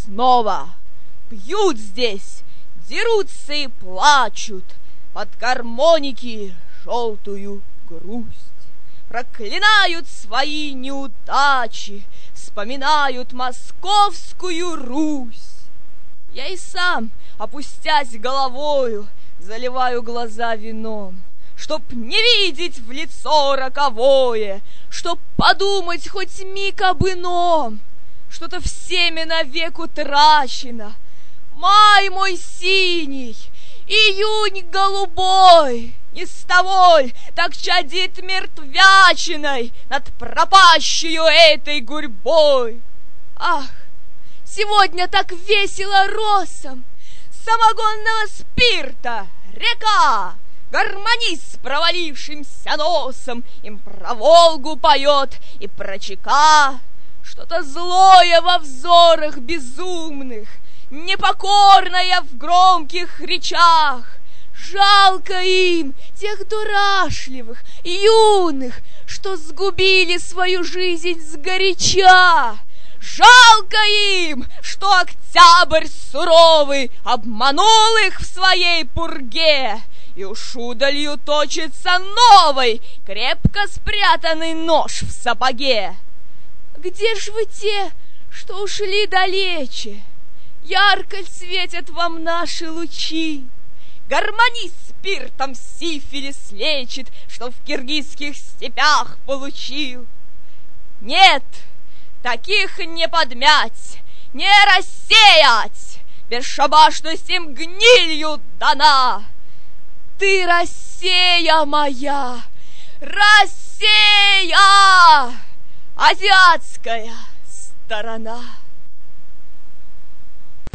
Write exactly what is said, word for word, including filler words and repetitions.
снова. Пьют здесь, дерутся и плачут под гармоники желтую грусть. Проклинают свои неудачи, вспоминают московскую Русь. Я и сам, опустясь головою, заливаю глаза вином, чтоб не видеть в лицо роковое, чтоб подумать хоть миг об ином. Что-то всеми навек утрачено. Май мой синий, июнь голубой, не с тобой так чадит мертвячиной над пропащую этой гурьбой. Ах, сегодня так весело росом, самогонного спирта река. Гармонист с провалившимся носом им про Волгу поет и про ЧК. Что-то злое во взорах безумных, непокорное в громких речах. Жалко им тех дурашливых, юных, что сгубили свою жизнь сгоряча. Жалко им, что октябрь суровый обманул их в своей пурге, и уж удалью точится новый, крепко спрятанный нож в сапоге. Где ж вы те, что ушли далече? Ярко светят вам наши лучи. Гармонист спиртом сифилис лечит, что в киргизских степях получил. Нет, таких не подмять, не рассеять, бесшабашность им гнилью дана. Ты Россия моя, Россия, азиатская сторона.